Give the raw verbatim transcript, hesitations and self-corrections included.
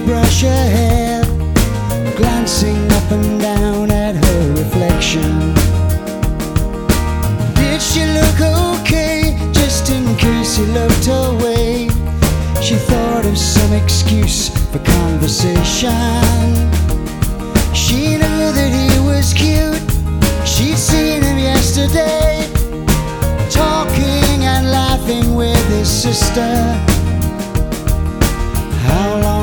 brush her hair, glancing up and down at her reflection. Did she look okay, just in case he looked her way? She thought of some excuse for conversation. She knew that he was cute, she'd seen him yesterday, talking and laughing with his sister. How long